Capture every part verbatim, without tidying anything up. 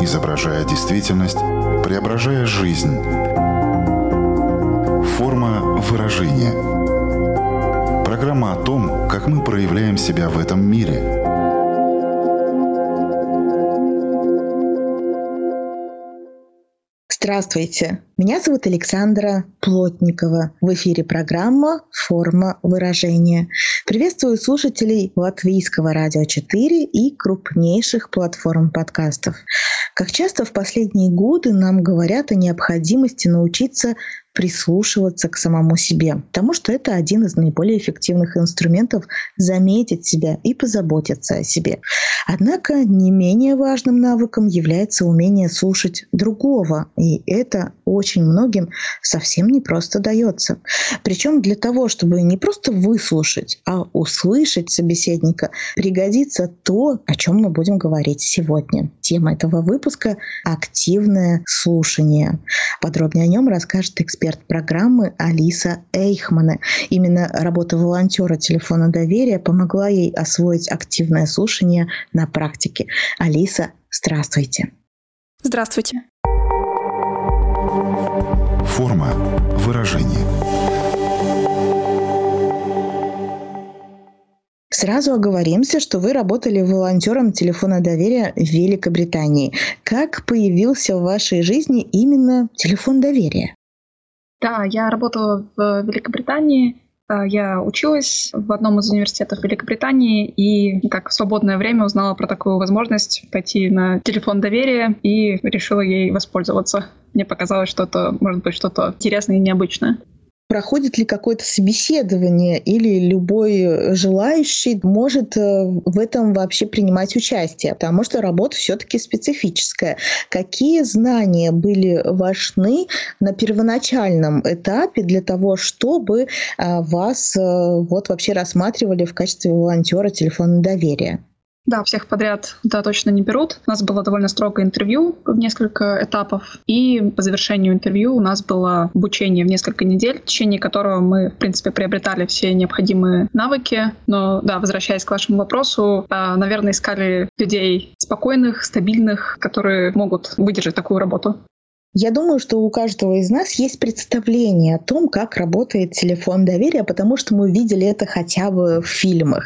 изображая действительность, преображая жизнь. Форма выражения. Программа о том, как мы проявляем себя в этом мире. Здравствуйте, меня зовут Александра Плотникова. В эфире программа «Форма выражения». Приветствую слушателей Латвийского радио четыре и крупнейших платформ подкастов. Как часто в последние годы нам говорят о необходимости научиться прислушиваться к самому себе, потому что это один из наиболее эффективных инструментов заметить себя и позаботиться о себе. Однако не менее важным навыком является умение слушать другого, и это очень многим совсем не просто дается. Причем для того, чтобы не просто выслушать, а услышать собеседника, пригодится то, о чем мы будем говорить сегодня. Тема этого выпуска — активное слушание. Подробнее о нем расскажет эксперт программы Алиса Эйхмане. Именно работа волонтера телефона доверия помогла ей освоить активное слушание на практике. Алиса, здравствуйте. Здравствуйте. Форма выражения. Сразу оговоримся, что вы работали волонтером телефона доверия в Великобритании. Как появился в вашей жизни именно телефон доверия? Да, я работала в Великобритании. Я училась в одном из университетов Великобритании и как в свободное время узнала про такую возможность пойти на телефон доверия и решила ей воспользоваться. Мне показалось, что это может быть что-то интересное и необычное. Проходит ли какое-то собеседование или любой желающий может в этом вообще принимать участие? Потому что работа все-таки специфическая. Какие знания были важны на первоначальном этапе для того, чтобы вас вот вообще рассматривали в качестве волонтера телефона доверия? Да, всех подряд да, точно не берут. У нас было довольно строгое интервью в несколько этапов, и по завершению интервью у нас было обучение в несколько недель, в течение которого мы, в принципе, приобретали все необходимые навыки. Но, да, возвращаясь к вашему вопросу, наверное, искали людей спокойных, стабильных, которые могут выдержать такую работу. Я думаю, что у каждого из нас есть представление о том, как работает телефон доверия, потому что мы видели это хотя бы в фильмах.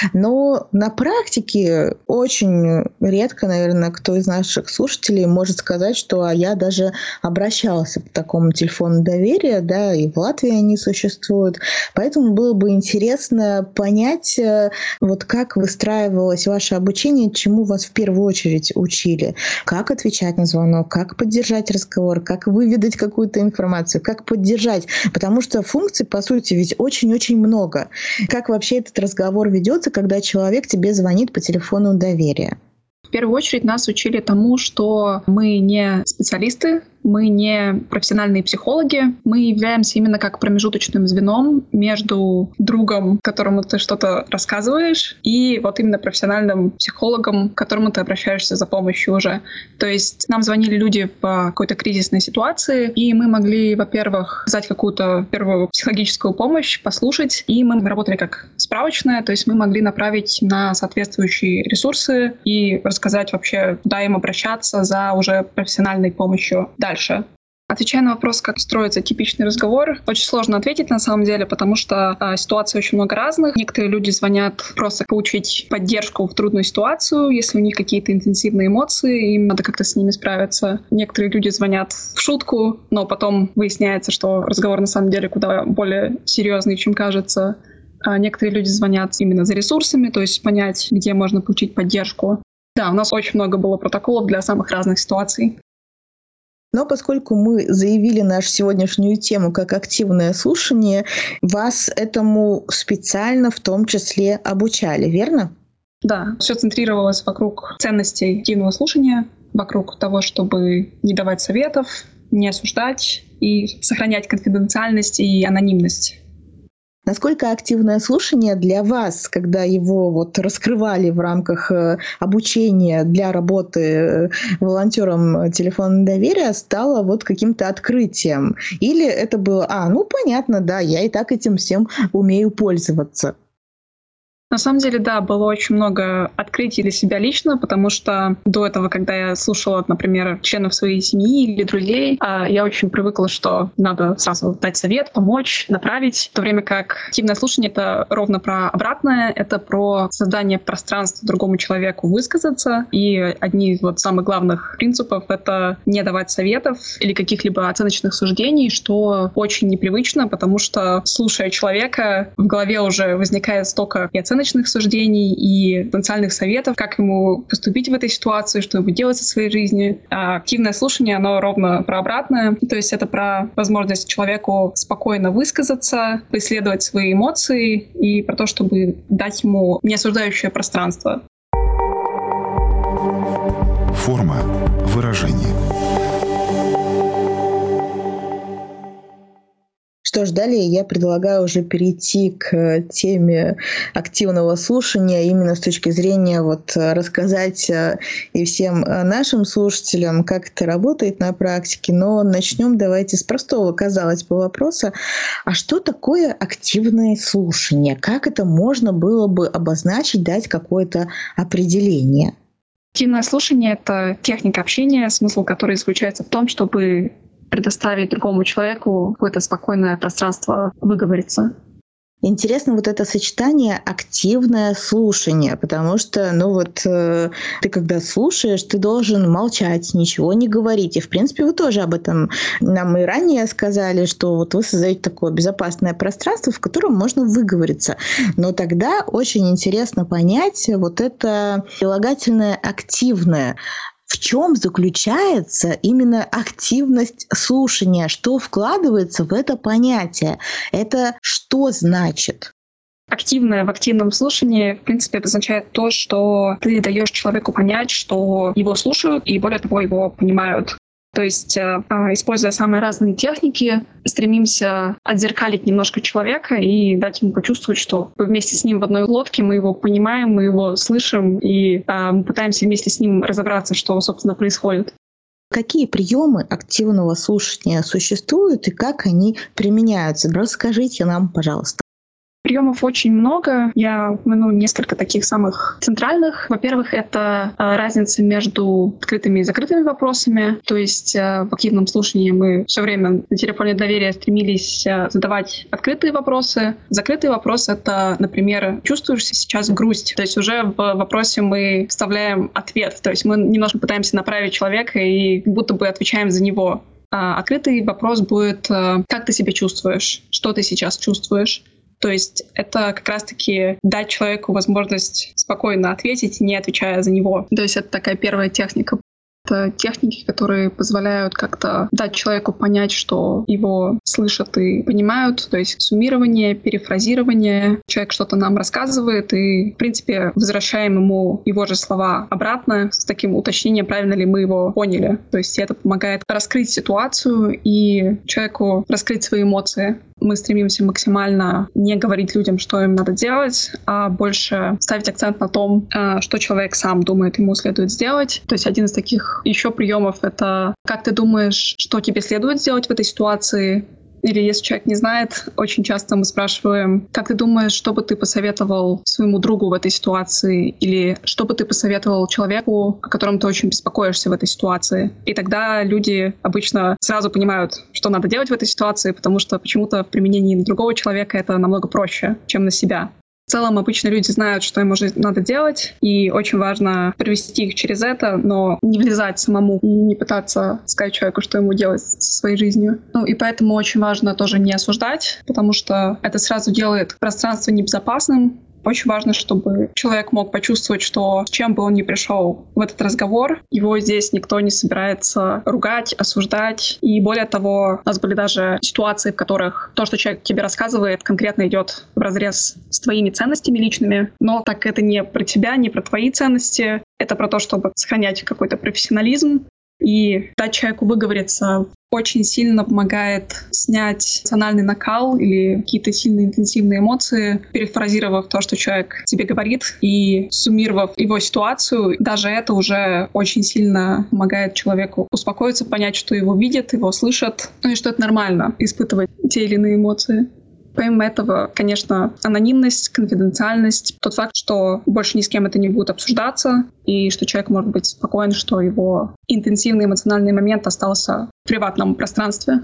Но на практике очень редко, наверное, кто из наших слушателей может сказать, что а я даже обращался к такому телефону доверия, да, и в Латвии они существуют. Поэтому было бы интересно понять, вот как выстраивалось ваше обучение, чему вас в первую очередь учили, как отвечать на звонок, как поддержать разговор, как выведать какую-то информацию, как поддержать. Потому что функций, по сути, ведь очень-очень много. Как вообще этот разговор ведется, когда человек тебе звонит по телефону доверия? В первую очередь нас учили тому, что мы не специалисты, мы не профессиональные психологи, мы являемся именно как промежуточным звеном между другом, которому ты что-то рассказываешь, и вот именно профессиональным психологом, к которому ты обращаешься за помощью уже. То есть нам звонили люди по какой-то кризисной ситуации, и мы могли, во-первых, дать какую-то первую психологическую помощь, послушать, и мы работали как справочная, то есть мы могли направить на соответствующие ресурсы и рассказать вообще, куда им обращаться за уже профессиональной помощью дальше. Дальше. Отвечая на вопрос, как строится типичный разговор, очень сложно ответить на самом деле, потому что э, ситуаций очень много разных. Некоторые люди звонят просто получить поддержку в трудную ситуацию, если у них какие-то интенсивные эмоции, им надо как-то с ними справиться. Некоторые люди звонят в шутку, но потом выясняется, что разговор на самом деле куда более серьезный, чем кажется. А некоторые люди звонят именно за ресурсами, то есть понять, где можно получить поддержку. Да, у нас очень много было протоколов для самых разных ситуаций. Но поскольку мы заявили нашу сегодняшнюю тему как активное слушание, вас этому специально в том числе обучали, верно? Да, все центрировалось вокруг ценностей активного слушания, вокруг того, чтобы не давать советов, не осуждать и сохранять конфиденциальность и анонимность. Насколько активное слушание для вас, когда его вот раскрывали в рамках обучения для работы волонтером телефона доверия, стало вот каким-то открытием? Или это было, а, ну понятно, да, я и так этим всем умею пользоваться? На самом деле, да, было очень много открытий для себя лично, потому что до этого, когда я слушала, например, членов своей семьи или друзей, я очень привыкла, что надо сразу дать совет, помочь, направить, в то время как активное слушание — это ровно про обратное, это про создание пространства другому человеку высказаться, и одни из вот самых главных принципов — это не давать советов или каких-либо оценочных суждений, что очень непривычно, потому что, слушая человека, в голове уже возникает столько и оценочных суждений, и потенциальных советов, как ему поступить в этой ситуации, что ему делать со своей жизнью. А активное слушание, оно ровно про обратное. То есть это про возможность человеку спокойно высказаться, поисследовать свои эмоции и про то, чтобы дать ему неосуждающее пространство. Форма выражения. Что ж, далее я предлагаю уже перейти к теме активного слушания, именно с точки зрения вот рассказать и всем нашим слушателям, как это работает на практике. Но начнем давайте с простого, казалось бы, вопроса. А что такое активное слушание? Как это можно было бы обозначить, дать какое-то определение? Активное слушание — это техника общения, смысл которой заключается в том, чтобы предоставить другому человеку какое-то спокойное пространство выговориться. Интересно вот это сочетание активное слушание, потому что, ну вот, э, ты когда слушаешь, ты должен молчать, ничего не говорить. И, в принципе, вы тоже об этом нам и ранее сказали, что вот вы создаете такое безопасное пространство, в котором можно выговориться. Но тогда очень интересно понять вот это прилагательное активное. В чем заключается именно активность слушания? Что вкладывается в это понятие? Это что значит? Активное в активном слушании, в принципе, обозначает то, что ты даешь человеку понять, что его слушают и, более того, его понимают. То есть, используя самые разные техники, стремимся отзеркалить немножко человека и дать ему почувствовать, что вместе с ним в одной лодке, мы его понимаем, мы его слышим и мы пытаемся вместе с ним разобраться, что, собственно, происходит. Какие приемы активного слушания существуют и как они применяются? Расскажите нам, пожалуйста. Приемов очень много. Я упомяну несколько таких самых центральных. Во-первых, это разница между открытыми и закрытыми вопросами. То есть в активном слушании мы все время на телефоне доверия стремились задавать открытые вопросы. Закрытый вопрос — это, например, чувствуешь сейчас грусть. То есть уже в вопросе мы вставляем ответ. То есть мы немножко пытаемся направить человека и как будто бы отвечаем за него. А открытый вопрос будет: как ты себя чувствуешь? Что ты сейчас чувствуешь? То есть это как раз-таки дать человеку возможность спокойно ответить, не отвечая за него. То есть это такая первая техника. Это техники, которые позволяют как-то дать человеку понять, что его слышат и понимают. То есть суммирование, перефразирование. Человек что-то нам рассказывает, и, в принципе, возвращаем ему его же слова обратно с таким уточнением, правильно ли мы его поняли. То есть это помогает раскрыть ситуацию и человеку раскрыть свои эмоции. Мы стремимся максимально не говорить людям, что им надо делать, а больше ставить акцент на том, что человек сам думает, ему следует сделать. То есть один из таких еще приемов — это как ты думаешь, что тебе следует сделать в этой ситуации. Или если человек не знает, очень часто мы спрашиваем: как ты думаешь, что бы ты посоветовал своему другу в этой ситуации? Или что бы ты посоветовал человеку, о котором ты очень беспокоишься в этой ситуации? И тогда люди обычно сразу понимают, что надо делать в этой ситуации, потому что почему-то в применении на другого человека это намного проще, чем на себя. В целом обычно люди знают, что им уже надо делать, и очень важно провести их через это, но не влезать самому и не пытаться сказать человеку, что ему делать со своей жизнью. Ну и поэтому очень важно тоже не осуждать, потому что это сразу делает пространство небезопасным. Очень важно, чтобы человек мог почувствовать, что с чем бы он ни пришел в этот разговор, его здесь никто не собирается ругать, осуждать. И более того, у нас были даже ситуации, в которых то, что человек тебе рассказывает, конкретно идет вразрез с твоими ценностями личными, но так как это не про тебя, не про твои ценности, это про то, чтобы сохранять какой-то профессионализм и дать человеку выговориться. Очень сильно помогает снять эмоциональный накал или какие-то сильные интенсивные эмоции, перефразировав то, что человек тебе говорит, и суммировав его ситуацию. Даже это уже очень сильно помогает человеку успокоиться, понять, что его видят, его слышат, ну и что это нормально — испытывать те или иные эмоции. Помимо этого, конечно, анонимность, конфиденциальность, тот факт, что больше ни с кем это не будет обсуждаться, и что человек может быть спокоен, что его интенсивный эмоциональный момент остался в приватном пространстве.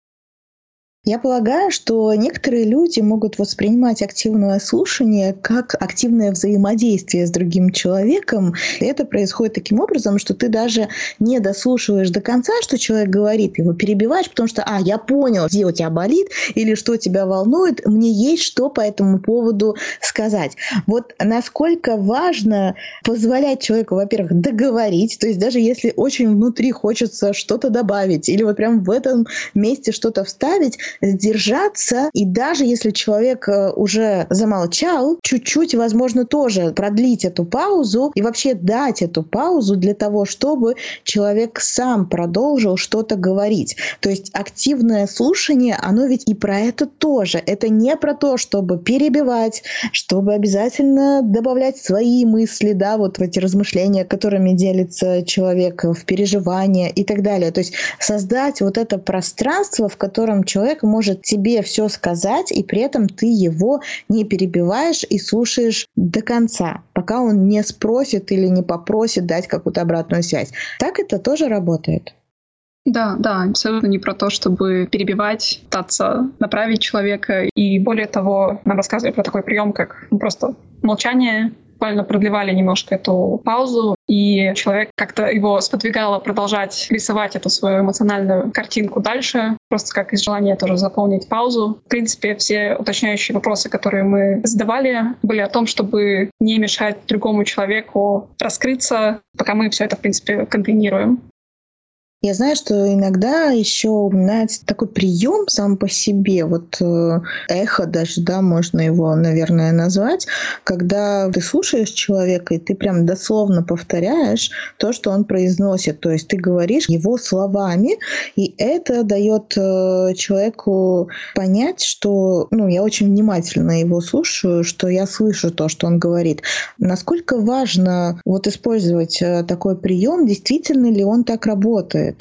Я полагаю, что некоторые люди могут воспринимать активное слушание как активное взаимодействие с другим человеком. И это происходит таким образом, что ты даже не дослушиваешь до конца, что человек говорит, его перебиваешь, потому что «а, я понял, где у тебя болит» или «что тебя волнует, мне есть что по этому поводу сказать». Вот насколько важно позволять человеку, во-первых, договорить, то есть даже если очень внутри хочется что-то добавить или вот прям в этом месте что-то вставить, сдержаться, и даже если человек уже замолчал, чуть-чуть, возможно, тоже продлить эту паузу и вообще дать эту паузу для того, чтобы человек сам продолжил что-то говорить. То есть активное слушание, оно ведь и про это тоже. Это не про то, чтобы перебивать, чтобы обязательно добавлять свои мысли, да, вот в эти размышления, которыми делится человек, в переживания и так далее. То есть создать вот это пространство, в котором человек может тебе все сказать, и при этом ты его не перебиваешь и слушаешь до конца, пока он не спросит или не попросит дать какую-то обратную связь. Так это тоже работает. Да, да, абсолютно не про то, чтобы перебивать, пытаться направить человека. И более того, нам рассказывали про такой прием, как просто молчание. Буквально продлевали немножко эту паузу, и человек как-то его сподвигало продолжать рисовать эту свою эмоциональную картинку дальше, просто как из желания тоже заполнить паузу. В принципе, все уточняющие вопросы, которые мы задавали, были о том, чтобы не мешать другому человеку раскрыться, пока мы все это, в принципе, контейнируем. Я знаю, что иногда еще упоминается такой прием сам по себе, вот э, эхо даже, да, можно его, наверное, назвать, когда ты слушаешь человека, и ты прям дословно повторяешь то, что он произносит, то есть ты говоришь его словами, и это дает э, человеку понять, что, ну, я очень внимательно его слушаю, что я слышу то, что он говорит. Насколько важно вот использовать э, такой прием, действительно ли он так работает?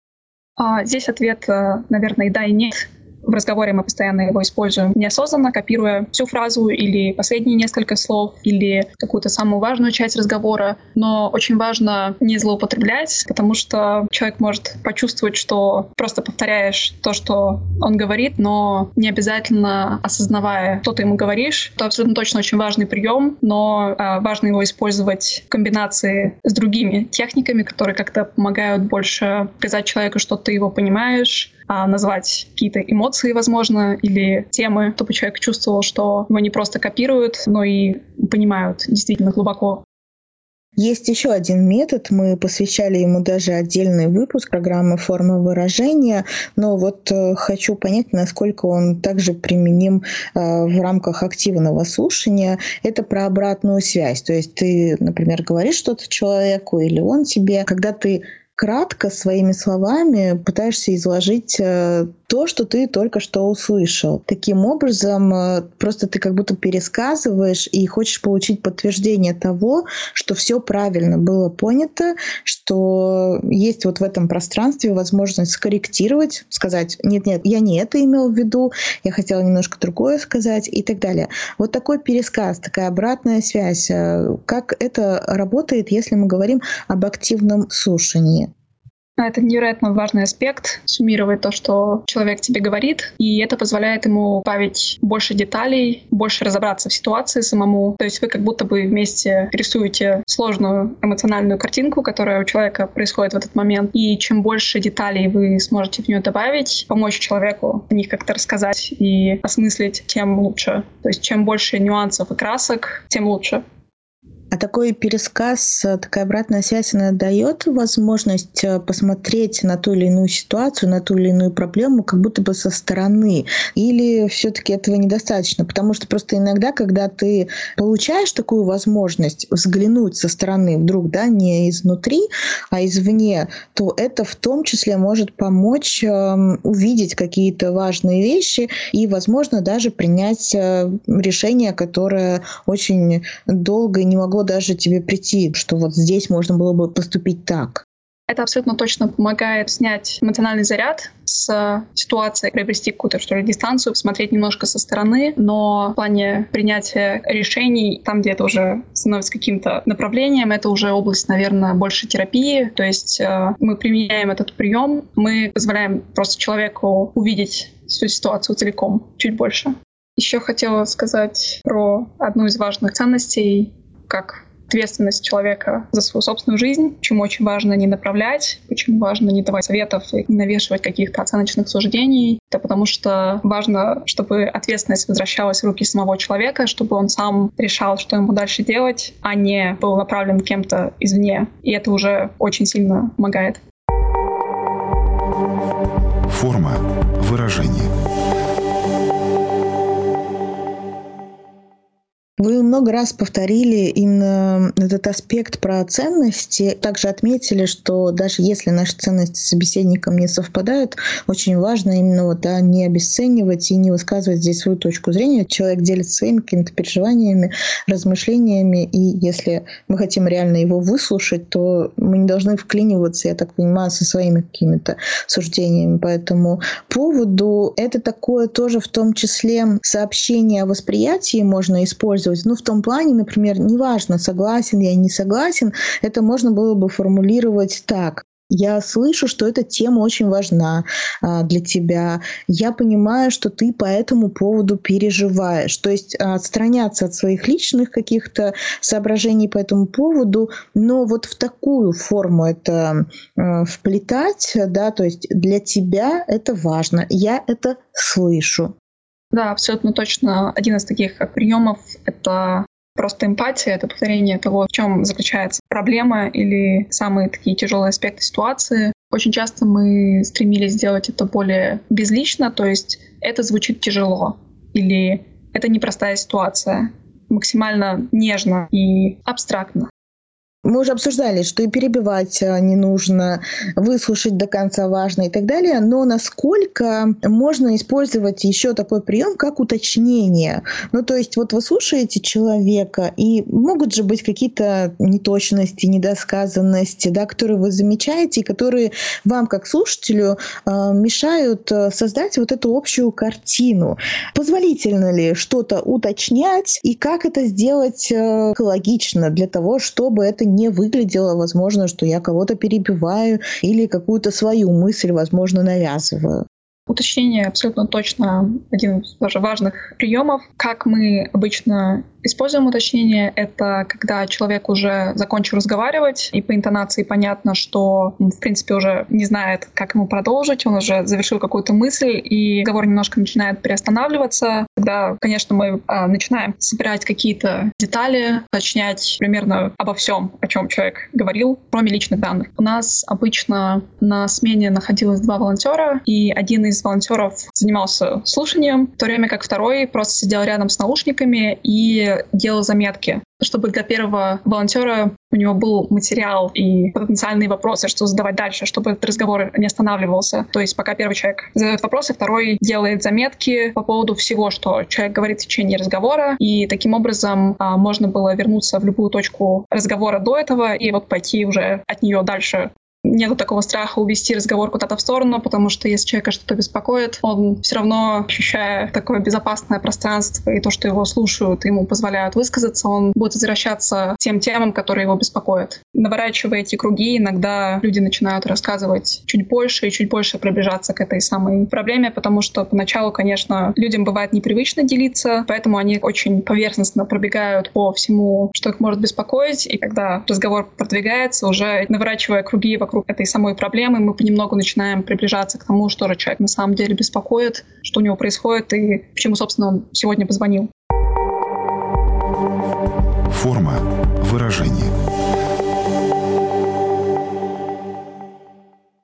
А здесь ответ, наверное, и да, и нет. В разговоре мы постоянно его используем неосознанно, копируя всю фразу или последние несколько слов, или какую-то самую важную часть разговора. Но очень важно не злоупотреблять, потому что человек может почувствовать, что просто повторяешь то, что он говорит, но не обязательно осознавая, что ты ему говоришь. Это абсолютно точно очень важный прием, но а, важно его использовать в комбинации с другими техниками, которые как-то помогают больше показать человеку, что ты его понимаешь, а назвать какие-то эмоции, возможно, или темы, чтобы человек чувствовал, что его не просто копируют, но и понимают действительно глубоко. Есть еще один метод, мы посвящали ему даже отдельный выпуск программы «Форма выражения», но вот э, хочу понять, насколько он также применим э, в рамках активного слушания. Это про обратную связь. То есть ты, например, говоришь что-то человеку или он тебе, когда ты кратко своими словами пытаешься изложить э, то, что ты только что услышал. Таким образом, э, просто ты как будто пересказываешь и хочешь получить подтверждение того, что все правильно было понято, что есть вот в этом пространстве возможность скорректировать, сказать «нет-нет, я не это имел в виду, я хотела немножко другое сказать» и так далее. Вот такой пересказ, такая обратная связь. Как это работает, если мы говорим об активном слушании? Это невероятно важный аспект, суммировать то, что человек тебе говорит, и это позволяет ему добавить больше деталей, больше разобраться в ситуации самому. То есть вы как будто бы вместе рисуете сложную эмоциональную картинку, которая у человека происходит в этот момент, и чем больше деталей вы сможете в нее добавить, помочь человеку о них как-то рассказать и осмыслить, тем лучше. То есть чем больше нюансов и красок, тем лучше. А такой пересказ, такая обратная связь, она дает возможность посмотреть на ту или иную ситуацию, на ту или иную проблему, как будто бы со стороны. Или все-таки этого недостаточно? Потому что просто иногда, когда ты получаешь такую возможность взглянуть со стороны вдруг, да, не изнутри, а извне, то это в том числе может помочь э, увидеть какие-то важные вещи и, возможно, даже принять э, решение, которое очень долго не могло даже тебе прийти, что вот здесь можно было бы поступить так. Это абсолютно точно помогает снять эмоциональный заряд с ситуации, приобрести какую-то, что ли, дистанцию, посмотреть немножко со стороны, но в плане принятия решений, там, где это уже становится каким-то направлением, это уже область, наверное, больше терапии, то есть э, мы применяем этот прием, мы позволяем просто человеку увидеть всю ситуацию целиком, чуть больше. Еще хотела сказать про одну из важных ценностей, как ответственность человека за свою собственную жизнь, почему очень важно не направлять, почему важно не давать советов и не навешивать каких-то оценочных суждений. Это потому что важно, чтобы ответственность возвращалась в руки самого человека, чтобы он сам решал, что ему дальше делать, а не был направлен кем-то извне. И это уже очень сильно помогает. Форма выражения. Вы много раз повторили именно этот аспект про ценности. Также отметили, что даже если наши ценности с собеседником не совпадают, очень важно именно вот, да, не обесценивать и не высказывать здесь свою точку зрения. Человек делится своими какими-то переживаниями, размышлениями, и если мы хотим реально его выслушать, то мы не должны вклиниваться, я так понимаю, со своими какими-то суждениями. Поэтому поводу это такое тоже в том числе сообщение о восприятии можно использовать. Ну, в том плане, например, неважно, согласен я, не согласен, это можно было бы формулировать так. Я слышу, что эта тема очень важна а, для тебя. Я понимаю, что ты по этому поводу переживаешь. То есть отстраняться от своих личных каких-то соображений по этому поводу, но вот в такую форму это а, вплетать, да, то есть для тебя это важно. Я это слышу. Да, абсолютно точно. Один из таких приемов — это просто эмпатия, это повторение того, в чем заключается проблема или самые такие тяжелые аспекты ситуации. Очень часто мы стремились сделать это более безлично, то есть это звучит тяжело или это непростая ситуация, максимально нежно и абстрактно. Мы уже обсуждали, что и перебивать не нужно, выслушать до конца важно и так далее, но насколько можно использовать еще такой прием, как уточнение. Ну, то есть вот вы слушаете человека, и могут же быть какие-то неточности, недосказанности, да, которые вы замечаете, и которые вам, как слушателю, мешают создать вот эту общую картину. Позволительно ли что-то уточнять, и как это сделать экологично для того, чтобы это не не выглядело, возможно, что я кого-то перебиваю или какую-то свою мысль, возможно, навязываю. Уточнение абсолютно точно один из даже важных приемов. Как мы обычно используем уточнение, это когда человек уже закончил разговаривать, и по интонации понятно, что он, в принципе, уже не знает, как ему продолжить, он уже завершил какую-то мысль, и разговор немножко начинает переостанавливаться. Тогда, конечно, мы а, начинаем собирать какие-то детали, уточнять примерно обо всем, о чем человек говорил, кроме личных данных. У нас обычно на смене находилось два волонтера, и один из волонтеров занимался слушанием, в то время как второй просто сидел рядом с наушниками и делал заметки, чтобы для первого волонтера у него был материал и потенциальные вопросы, что задавать дальше, чтобы этот разговор не останавливался. То есть пока первый человек задает вопросы, второй делает заметки по поводу всего, что человек говорит в течение разговора, и таким образом а, можно было вернуться в любую точку разговора до этого и вот пойти уже от нее дальше. Нету такого страха увести разговор куда-то в сторону, потому что если человека что-то беспокоит, он все равно, ощущая такое безопасное пространство и то, что его слушают, ему позволяют высказаться, он будет возвращаться к тем темам, которые его беспокоят. Наворачивая эти круги, иногда люди начинают рассказывать чуть больше и чуть больше приближаться к этой самой проблеме, потому что поначалу, конечно, людям бывает непривычно делиться, поэтому они очень поверхностно пробегают по всему, что их может беспокоить, и когда разговор продвигается, уже наворачивая круги вокруг этой самой проблемы, мы понемногу начинаем приближаться к тому, что же человек на самом деле беспокоит, что у него происходит и почему, собственно, он сегодня позвонил. Форма выражения. Я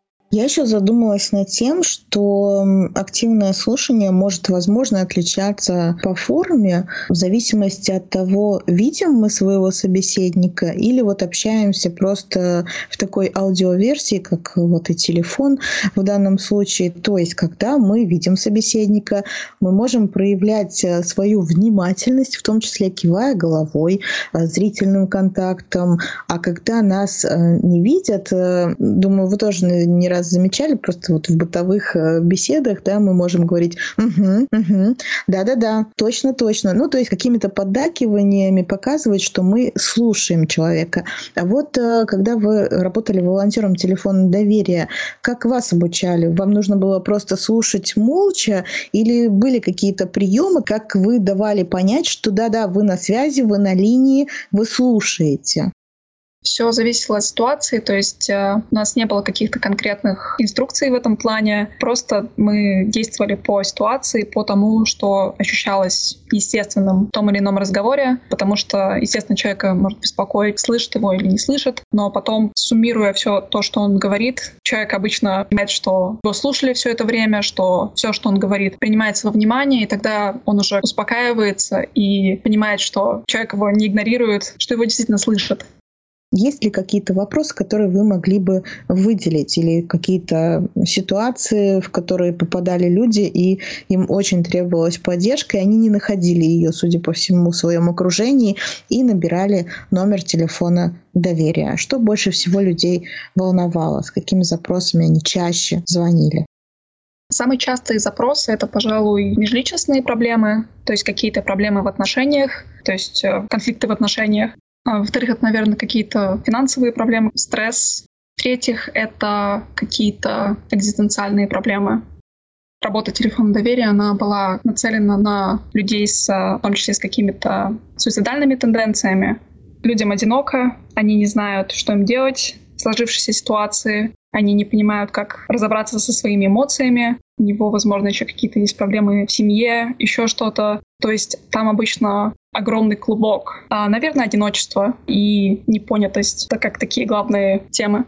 Я еще задумалась над тем, что активное слушание может, возможно, отличаться по форме в зависимости от того, видим мы своего собеседника или вот общаемся просто в такой аудиоверсии, как вот и телефон в данном случае. То есть, когда мы видим собеседника, мы можем проявлять свою внимательность, в том числе кивая головой, зрительным контактом. А когда нас не видят, думаю, вы тоже не раз замечали, просто вот в бытовых беседах, да, мы можем говорить «угу, угу, да-да-да, точно-точно». Ну, то есть какими-то поддакиваниями показывать, что мы слушаем человека. А вот когда вы работали волонтером телефона доверия, как вас обучали? Вам нужно было просто слушать молча или были какие-то приемы, как вы давали понять, что да-да, вы на связи, вы на линии, вы слушаете? Все зависело от ситуации, то есть э, у нас не было каких-то конкретных инструкций в этом плане, просто мы действовали по ситуации, по тому, что ощущалось естественным в том или ином разговоре, потому что, естественно, человека может беспокоить, слышит его или не слышит, но потом, суммируя все то, что он говорит, человек обычно понимает, что его слушали все это время, что все, что он говорит, принимается во внимание, и тогда он уже успокаивается и понимает, что человек его не игнорирует, что его действительно слышат. Есть ли какие-то вопросы, которые вы могли бы выделить, или какие-то ситуации, в которые попадали люди, и им очень требовалась поддержка, и они не находили ее, судя по всему, в своем окружении, и набирали номер телефона доверия? Что больше всего людей волновало? С какими запросами они чаще звонили? Самые частые запросы — это, пожалуй, межличностные проблемы, то есть какие-то проблемы в отношениях, то есть конфликты в отношениях. А, во-вторых, это, наверное, какие-то финансовые проблемы, стресс. В-третьих, это какие-то экзистенциальные проблемы. Работа телефона доверия, она была нацелена на людей, с, в том числе с какими-то суицидальными тенденциями. Людям одиноко, они не знают, что им делать в сложившейся ситуации, они не понимают, как разобраться со своими эмоциями. У него, возможно, еще какие-то есть проблемы в семье, еще что-то. То есть там обычно огромный клубок. А, наверное, одиночество и непонятость, так как такие главные темы.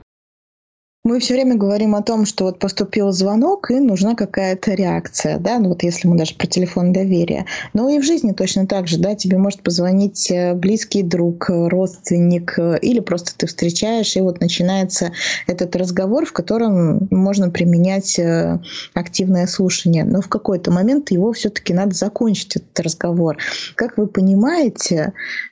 Мы все время говорим о том, что вот поступил звонок, и нужна какая-то реакция, да, ну вот если мы даже про телефон доверия. Но и в жизни точно так же, да, тебе может позвонить близкий друг, родственник, или просто ты встречаешь, и вот начинается этот разговор, в котором можно применять активное слушание. Но в какой-то момент его все-таки надо закончить, этот разговор. Как вы понимаете,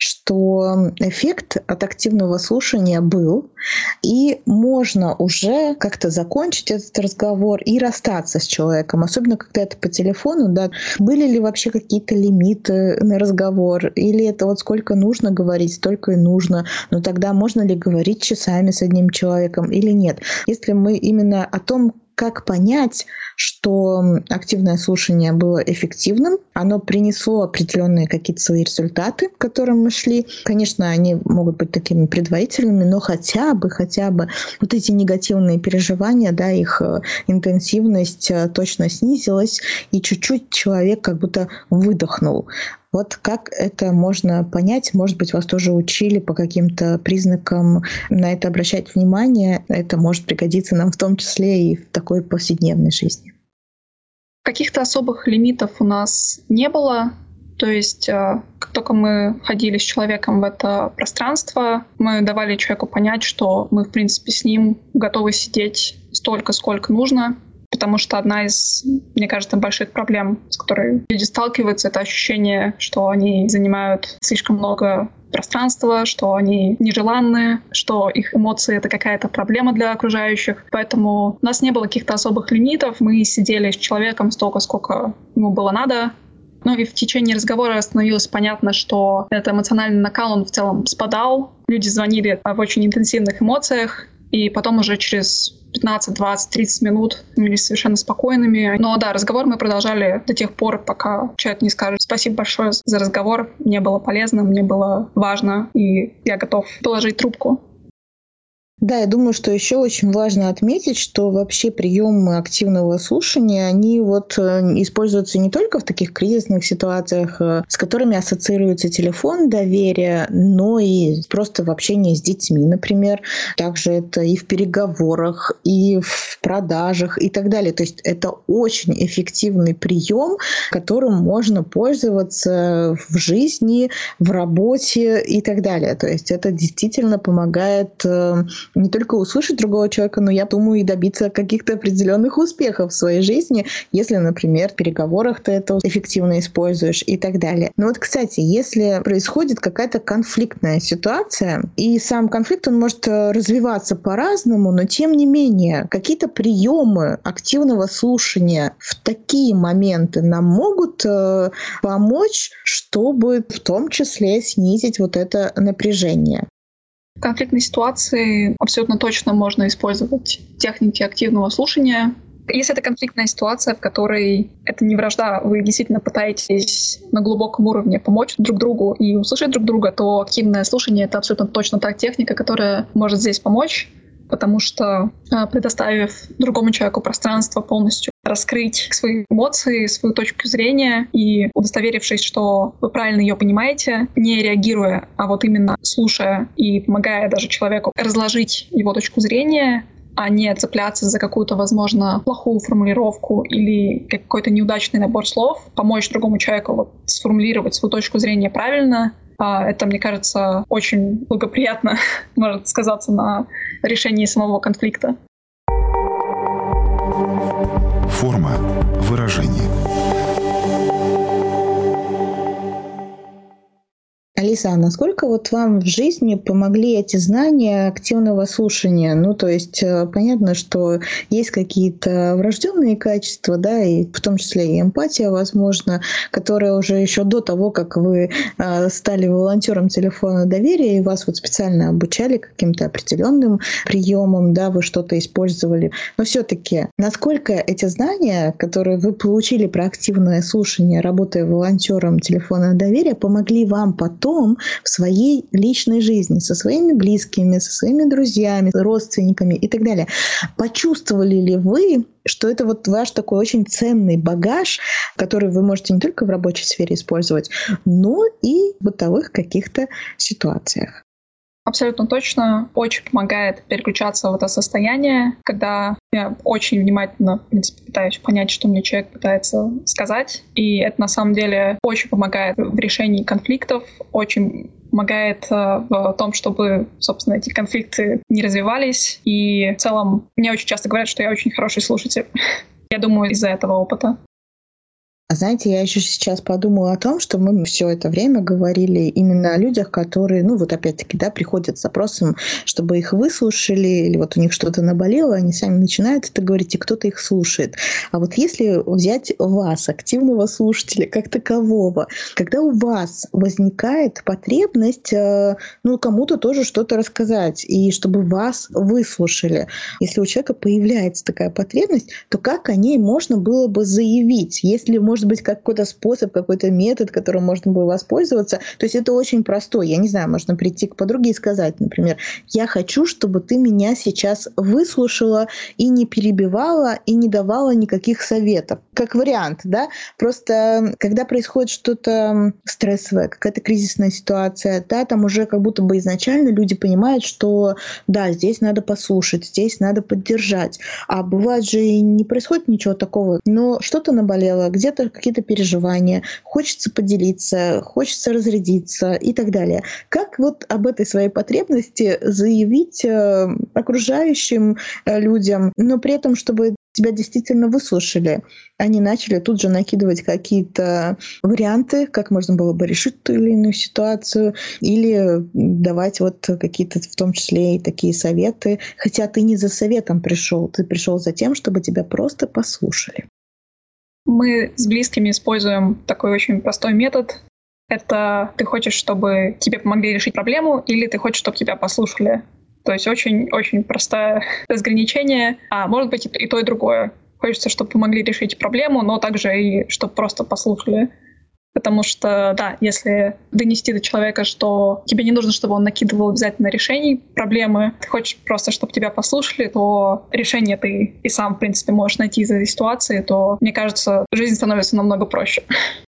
что эффект от активного слушания был, и можно уже уже как-то закончить этот разговор и расстаться с человеком, особенно когда это по телефону, да. Были ли вообще какие-то лимиты на разговор, или это вот сколько нужно говорить, столько и нужно, но тогда можно ли говорить часами с одним человеком или нет? Если мы именно о том, как понять, что активное слушание было эффективным, оно принесло определенные какие-то свои результаты, к которым мы шли. Конечно, они могут быть такими предварительными, но хотя бы, хотя бы вот эти негативные переживания, да, их интенсивность точно снизилась, и чуть-чуть человек как будто выдохнул. Вот как это можно понять? Может быть, вас тоже учили по каким-то признакам на это обращать внимание. Это может пригодиться нам в том числе и в такой повседневной жизни. Каких-то особых лимитов у нас не было. То есть, как только мы входили с человеком в это пространство, мы давали человеку понять, что мы, в принципе, с ним готовы сидеть столько, сколько нужно. Потому что одна из, мне кажется, больших проблем, с которой люди сталкиваются, это ощущение, что они занимают слишком много пространства, что они нежеланны, что их эмоции — это какая-то проблема для окружающих. Поэтому у нас не было каких-то особых лимитов. Мы сидели с человеком столько, сколько ему было надо. Ну и в течение разговора становилось понятно, что этот эмоциональный накал, он в целом спадал. Люди звонили в очень интенсивных эмоциях, и потом уже через пятнадцать, двадцать, тридцать минут становились совершенно спокойными. Но да, разговор мы продолжали до тех пор, пока человек не скажет: спасибо большое за разговор, мне было полезно, мне было важно, и я готов положить трубку. Да, я думаю, что еще очень важно отметить, что вообще приемы активного слушания, они вот используются не только в таких кризисных ситуациях, с которыми ассоциируется телефон доверия, но и просто в общении с детьми, например. Также это и в переговорах, и в продажах и так далее. То есть это очень эффективный прием, которым можно пользоваться в жизни, в работе и так далее. То есть это действительно помогает не только услышать другого человека, но, я думаю, и добиться каких-то определенных успехов в своей жизни, если, например, в переговорах ты это эффективно используешь и так далее. Но вот, кстати, если происходит какая-то конфликтная ситуация, и сам конфликт, он может развиваться по-разному, но тем не менее, какие-то приемы активного слушания в такие моменты нам могут помочь, чтобы в том числе снизить вот это напряжение. В конфликтной ситуации абсолютно точно можно использовать техники активного слушания. Если это конфликтная ситуация, в которой это не вражда, вы действительно пытаетесь на глубоком уровне помочь друг другу и услышать друг друга, то активное слушание — это абсолютно точно та техника, которая может здесь помочь, потому что, предоставив другому человеку пространство полностью раскрыть свои эмоции, свою точку зрения и удостоверившись, что вы правильно ее понимаете, не реагируя, а вот именно слушая и помогая даже человеку разложить его точку зрения, а не цепляться за какую-то, возможно, плохую формулировку или какой-то неудачный набор слов, помочь другому человеку вот сформулировать свою точку зрения правильно. Это, мне кажется, очень благоприятно может сказаться на решении самого конфликта. Форма выражения. Алиса, а насколько вот вам в жизни помогли эти знания активного слушания? Ну, то есть понятно, что есть какие-то врожденные качества, да, и в том числе и эмпатия, возможно, которая уже еще до того, как вы стали волонтером телефона доверия, и вас вот специально обучали каким-то определенным приемам, да, вы что-то использовали. Но все-таки, насколько эти знания, которые вы получили про активное слушание, работая волонтером телефона доверия, помогли вам потом в своей личной жизни, со своими близкими, со своими друзьями, родственниками и так далее. Почувствовали ли вы, что это вот ваш такой очень ценный багаж, который вы можете не только в рабочей сфере использовать, но и в бытовых каких-то ситуациях? Абсолютно точно. Очень помогает переключаться в это состояние, когда я очень внимательно, в принципе, пытаюсь понять, что мне человек пытается сказать. И это на самом деле очень помогает в решении конфликтов, очень помогает в том, чтобы, собственно, эти конфликты не развивались. И в целом мне очень часто говорят, что я очень хороший слушатель. Я думаю, из-за этого опыта. А знаете, я еще сейчас подумала о том, что мы все это время говорили именно о людях, которые, ну вот опять-таки, да, приходят с запросом, чтобы их выслушали, или вот у них что-то наболело, они сами начинают это говорить, и кто-то их слушает. А вот если взять вас, активного слушателя, как такового, когда у вас возникает потребность, ну, кому-то тоже что-то рассказать, и чтобы вас выслушали, если у человека появляется такая потребность, то как о ней можно было бы заявить, если, может быть, какой-то способ, какой-то метод, которым можно было воспользоваться. То есть это очень простой. Я не знаю, можно прийти к подруге и сказать, например, я хочу, чтобы ты меня сейчас выслушала и не перебивала, и не давала никаких советов. Как вариант, да? Просто когда происходит что-то стрессовое, какая-то кризисная ситуация, да, там уже как будто бы изначально люди понимают, что да, здесь надо послушать, здесь надо поддержать. А бывает же и не происходит ничего такого, но что-то наболело, где-то какие-то переживания, хочется поделиться, хочется разрядиться и так далее. Как вот об этой своей потребности заявить э, окружающим э, людям, но при этом, чтобы тебя действительно выслушали, а не начали тут же накидывать какие-то варианты, как можно было бы решить ту или иную ситуацию, или давать вот какие-то, в том числе и такие советы, хотя ты не за советом пришел, ты пришел за тем, чтобы тебя просто послушали. Мы с близкими используем такой очень простой метод. Это ты хочешь, чтобы тебе помогли решить проблему, или ты хочешь, чтобы тебя послушали. То есть очень-очень простое разграничение, а может быть и то, и другое. Хочется, чтобы помогли решить проблему, но также и чтобы просто послушали. Потому что, да, если донести до человека, что тебе не нужно, чтобы он накидывал обязательно решений проблемы, ты хочешь просто, чтобы тебя послушали, то решение ты и сам, в принципе, можешь найти из этой ситуации, то, мне кажется, жизнь становится намного проще.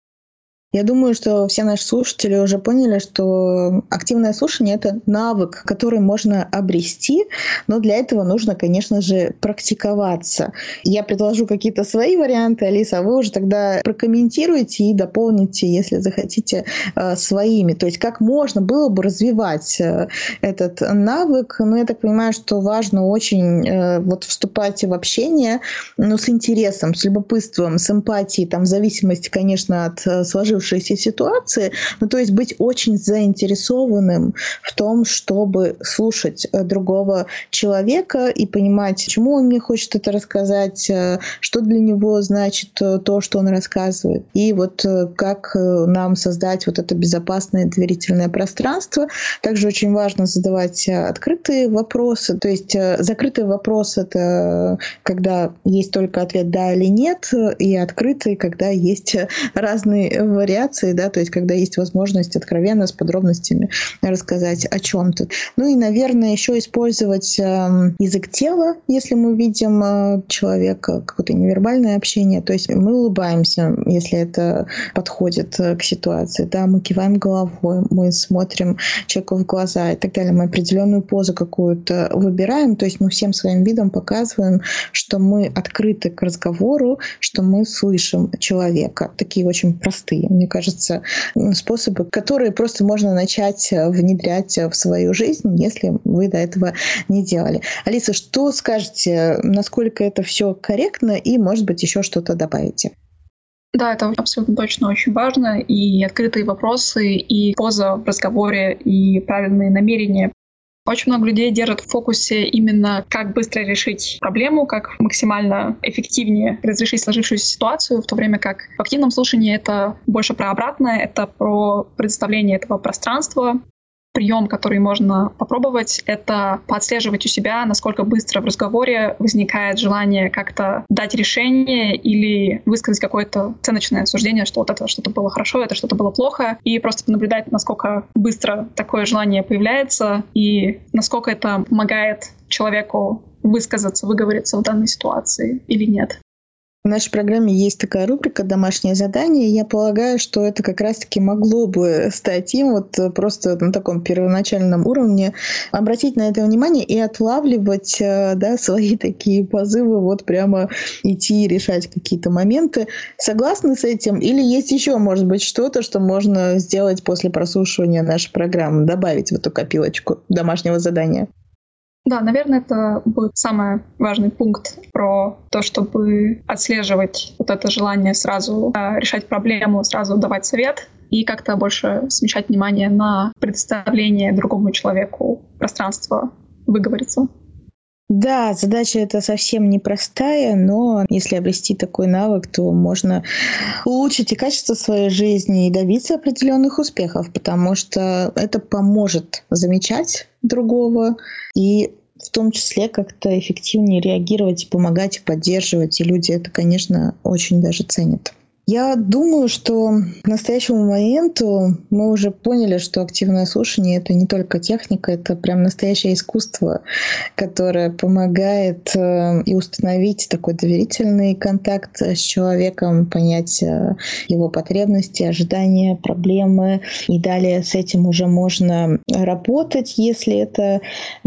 Я думаю, что все наши слушатели уже поняли, что активное слушание — это навык, который можно обрести, но для этого нужно, конечно же, практиковаться. Я предложу какие-то свои варианты, Алиса, а вы уже тогда прокомментируете и дополните, если захотите, своими. То есть как можно было бы развивать этот навык. Но я так понимаю, что важно очень вот вступать в общение, но с интересом, с любопытством, с эмпатией, там, в зависимости, конечно, от сложившейся ситуации, ну, то есть быть очень заинтересованным в том, чтобы слушать другого человека и понимать, почему он мне хочет это рассказать, что для него значит то, что он рассказывает, и вот как нам создать вот это безопасное доверительное пространство. Также очень важно задавать открытые вопросы, то есть закрытый вопрос — это когда есть только ответ «да» или «нет», и открытый, когда есть разные вариации, да, то есть когда есть возможность откровенно с подробностями рассказать о чем-то. Ну и, наверное, еще использовать э, язык тела, если мы видим э, человека, какое-то невербальное общение, то есть мы улыбаемся, если это подходит э, к ситуации, да, мы киваем головой, мы смотрим человеку в глаза и так далее, мы определенную позу какую-то выбираем, то есть мы всем своим видом показываем, что мы открыты к разговору, что мы слышим человека. Такие очень простые, мне кажется, способы, которые просто можно начать внедрять в свою жизнь, если вы до этого не делали. Алиса, что скажете, насколько это все корректно и, может быть, еще что-то добавите? Да, это абсолютно точно очень важно. И открытые вопросы, и поза в разговоре, и правильные намерения. Очень много людей держат в фокусе именно как быстро решить проблему, как максимально эффективнее разрешить сложившуюся ситуацию, в то время как в активном слушании это больше про обратное, это про предоставление этого пространства. Прием, который можно попробовать, это поотслеживать у себя, насколько быстро в разговоре возникает желание как-то дать решение или высказать какое-то оценочное суждение, что вот это что-то было хорошо, это что-то было плохо, и просто понаблюдать, насколько быстро такое желание появляется и насколько это помогает человеку высказаться, выговориться в данной ситуации или нет. В нашей программе есть такая рубрика «Домашнее задание». Я полагаю, что это как раз-таки могло бы стать им вот просто на таком первоначальном уровне, обратить на это внимание и отлавливать, да, свои такие позывы, вот прямо идти и решать какие-то моменты. Согласны с этим? Или есть еще, может быть, что-то, что можно сделать после прослушивания нашей программы, добавить в эту копилочку домашнего задания? Да, наверное, это будет самый важный пункт про то, чтобы отслеживать вот это желание сразу решать проблему, сразу давать совет и как-то больше смещать внимание на предоставление другому человеку пространства выговориться. Да, задача эта совсем непростая, но если обрести такой навык, то можно улучшить и качество своей жизни и добиться определенных успехов, потому что это поможет замечать другого и в том числе как-то эффективнее реагировать, и помогать, и поддерживать. И люди это, конечно, очень даже ценят. Я думаю, что к настоящему моменту мы уже поняли, что активное слушание — это не только техника, это прям настоящее искусство, которое помогает и установить такой доверительный контакт с человеком, понять его потребности, ожидания, проблемы. И далее с этим уже можно работать, если это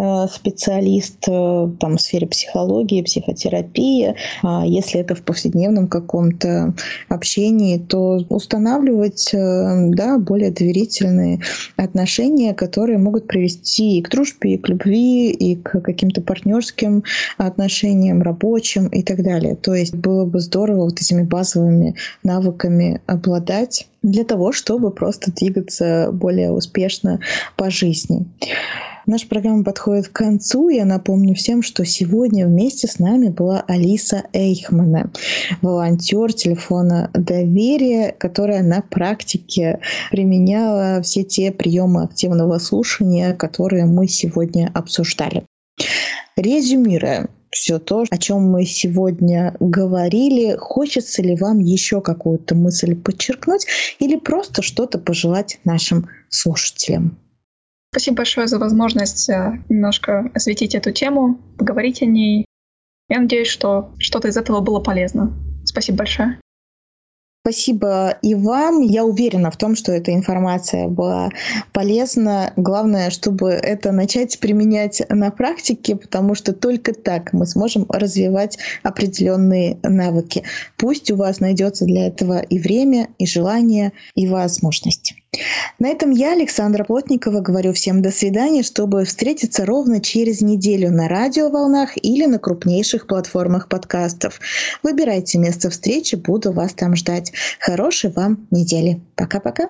специалист там, в сфере психологии, психотерапии. А если это в повседневном каком-то общении, то устанавливать, да, более доверительные отношения, которые могут привести и к дружбе, и к любви, и к каким-то партнерским отношениям, рабочим и так далее. То есть было бы здорово вот этими базовыми навыками обладать для того, чтобы просто двигаться более успешно по жизни. Наша программа подходит к концу. Я напомню всем, что сегодня вместе с нами была Алиса Эйхмана, волонтер телефона доверия, которая на практике применяла все те приемы активного слушания, которые мы сегодня обсуждали. Резюмируя, все то, о чем мы сегодня говорили. Хочется ли вам еще какую-то мысль подчеркнуть или просто что-то пожелать нашим слушателям? Спасибо большое за возможность немножко осветить эту тему, поговорить о ней. Я надеюсь, что что-то из этого было полезно. Спасибо большое. Спасибо и вам. Я уверена в том, что эта информация была полезна. Главное, чтобы это начать применять на практике, потому что только так мы сможем развивать определенные навыки. Пусть у вас найдется для этого и время, и желание, и возможность. На этом я, Александра Плотникова, говорю всем до свидания, чтобы встретиться ровно через неделю на радиоволнах или на крупнейших платформах подкастов. Выбирайте место встречи, буду вас там ждать. Хорошей вам недели. Пока-пока.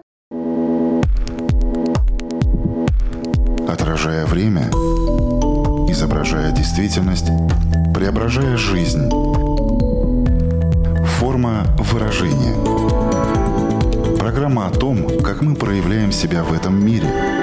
Отражая время, изображая действительность, преображая жизнь. Форма выражения. Программа о том, как мы проявляем себя в этом мире –